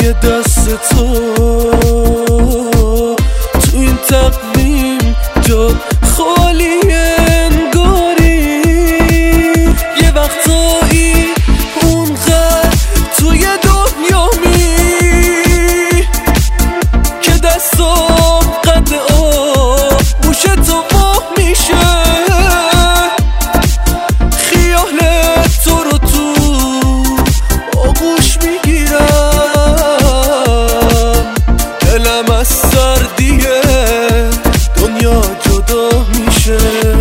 ته دست تو این تقویم جا خالی انگاری. یه وقتایی اونقدر توی دنیا که دستام قد آب گوش تو ماه میشه. خیالت تو رو تو آغوش میگیرم. دلم از سردی دنیا جدا میشه.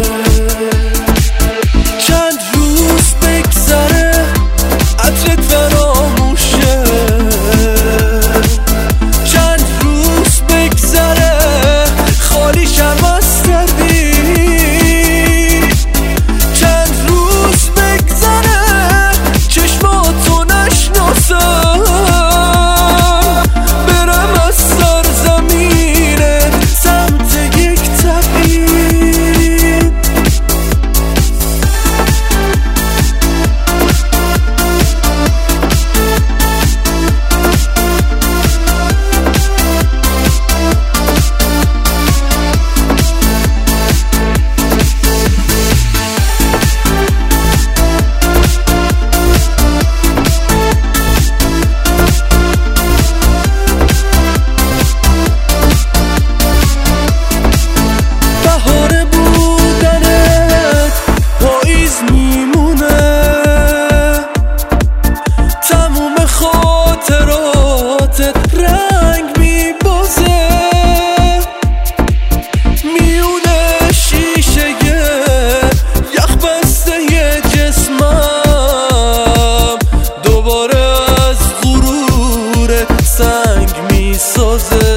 چند روز بگذره عطرت فراموشه. چند روز بگذره خالی شم از کردی. چند روز بگذره چشماتو نشناسم. برم از سرزمینه سمت یک تبعید. رنگ میبازه میونه شیشه یخ بسته جسمم. دوباره از غرورت سنگ میسازه.